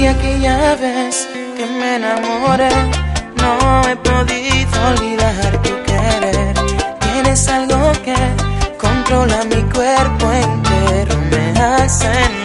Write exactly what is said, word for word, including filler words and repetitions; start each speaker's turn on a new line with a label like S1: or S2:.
S1: aquella vez que me enamoré, no he podido olvidar tu querer. Tienes algo que controla mi cuerpo entero, me hace